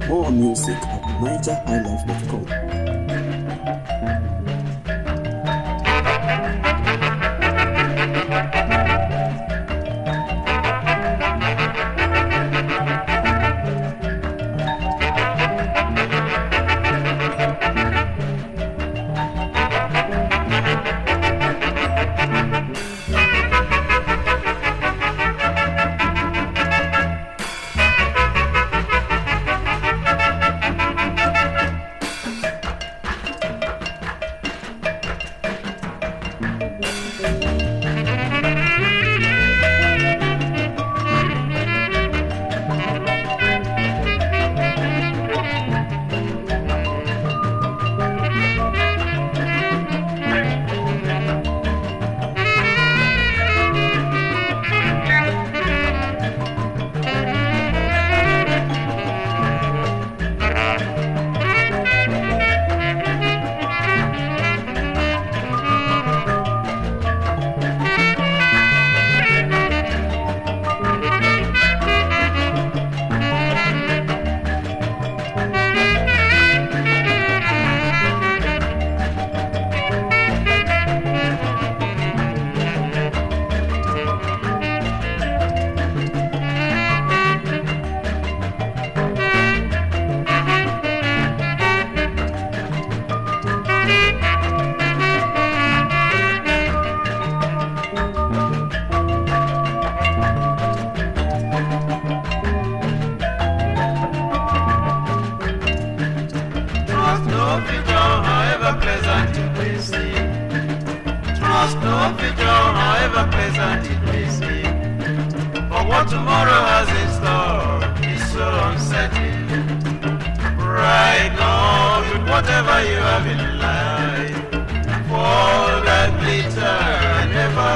More music at nigerhighlife.com. Trust no future, however pleasant it may seem. For what tomorrow has in store is so uncertain. Right now, with whatever you have in life, for that glitter never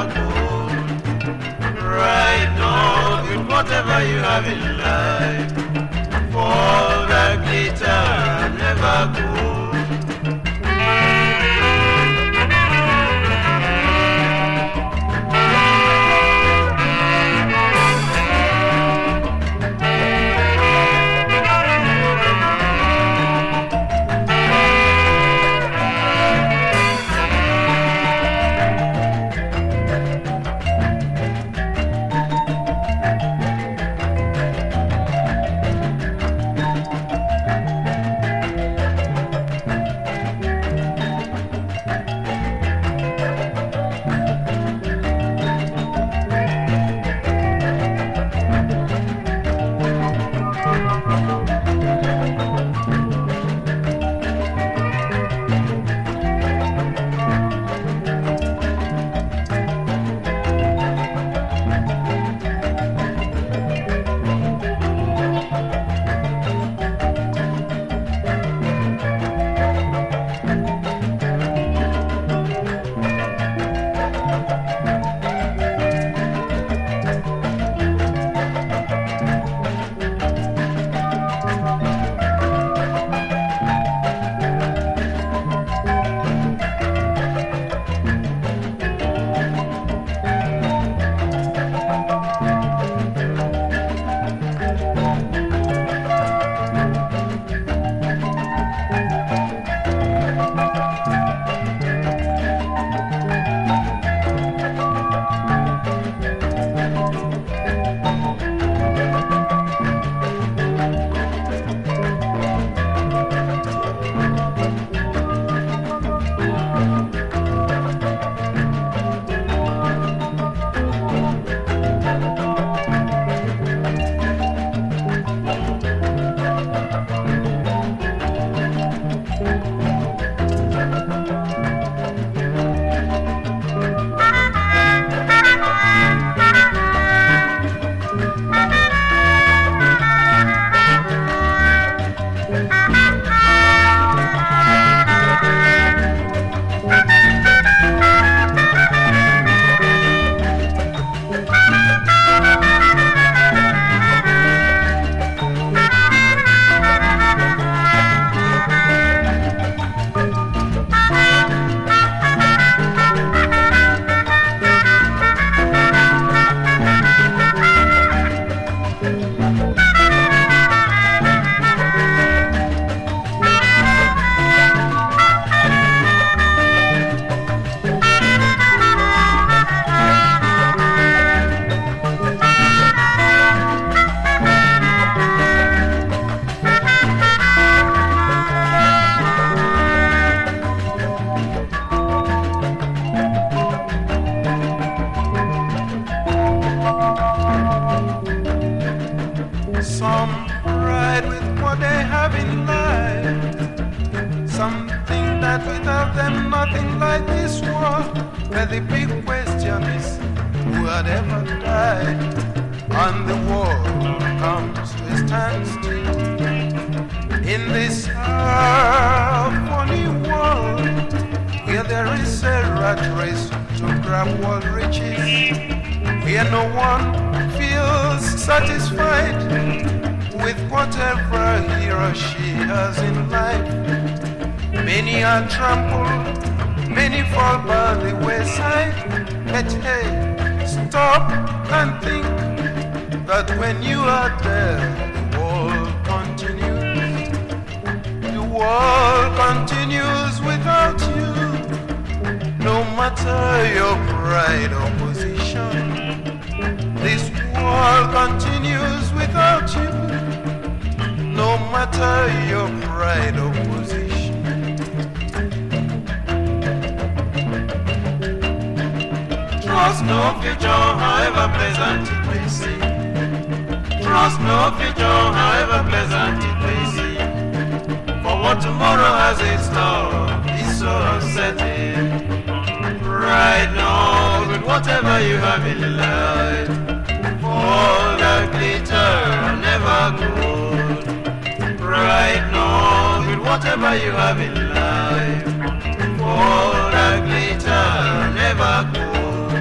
go. Right now, with whatever you have in life, for that glitter never go. had ever died, and the world comes to a standstill. In this funny world, where there is a rat race to grab world riches, where no one feels satisfied with whatever he or she has in life. Many are trampled, many fall by the wayside. But hey, stop and think that when you are there, the world continues. The world continues without you. No matter your pride or position, this world continues without you. No matter your pride or position. Trust no future, however pleasant it may seem. Trust no future, however pleasant it may seem. For what tomorrow has in store is so uncertain. Right now, with whatever you have in life, all that glitter never gold. Right now, with whatever you have in life, all that glitter never gold.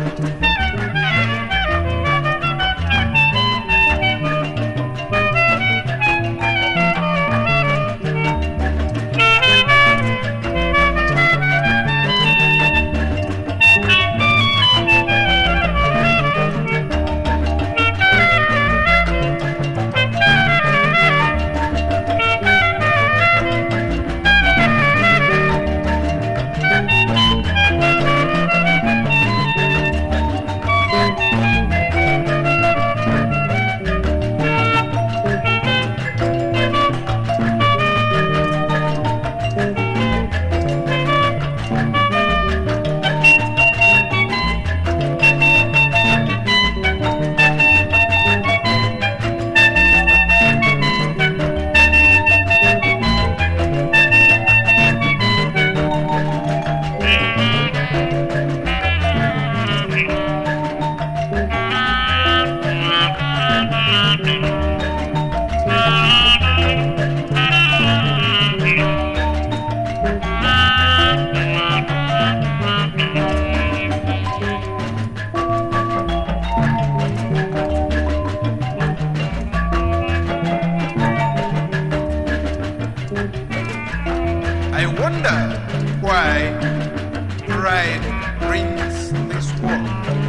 I wonder why pride brings this war.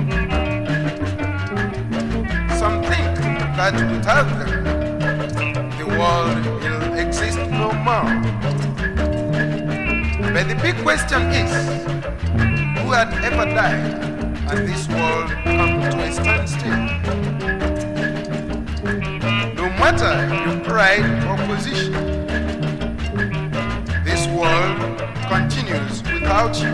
Some think that without them, the world will exist no more. But the big question is, who had ever died and this world come to a standstill? No matter your pride or position, this world continues without you.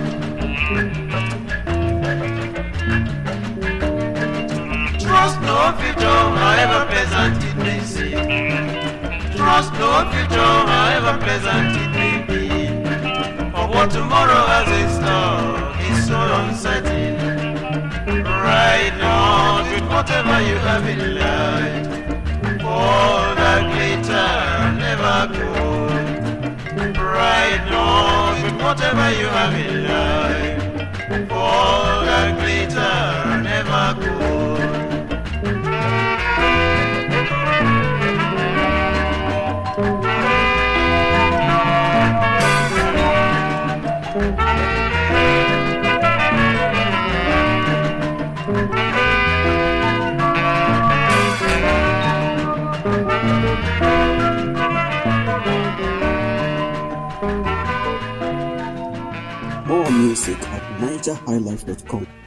Trust no future, however pleasant it may seem. Trust no future, however pleasant it may be. For what tomorrow has in store is so uncertain. Right now, with whatever you have in life, all that glitter never goes. Right now, with whatever you have in life, all that glitter never goes. More music at NigerHighlife.com.